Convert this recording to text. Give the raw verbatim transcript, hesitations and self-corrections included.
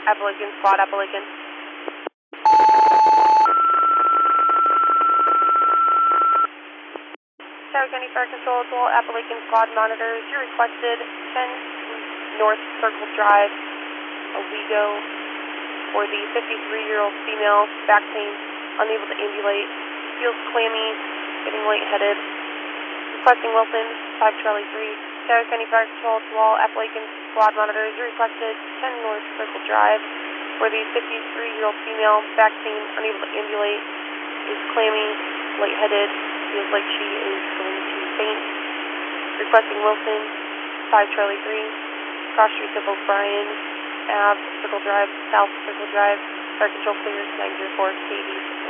Appalachian Squad, Appalachian. Tower County Fire Control to all Appalachian Squad monitors. You requested ten North Circle Drive, Owego, for the fifty-three-year-old female, back pain, unable to ambulate, feels clammy, getting lightheaded. Requesting Wilson, five Charlie three. Tower County Fire Control to all Appalachian Squad monitors. You requested ten North Circle Drive for the fifty-three-year-old female, back pain, unable to ambulate, is clammy, lightheaded, feels like she is going to faint. Requesting Wilson, five Charlie three. Cross streets of O'Brien, Ave, Circle Drive, South Circle Drive. Fire Control clear, nine zero four K D.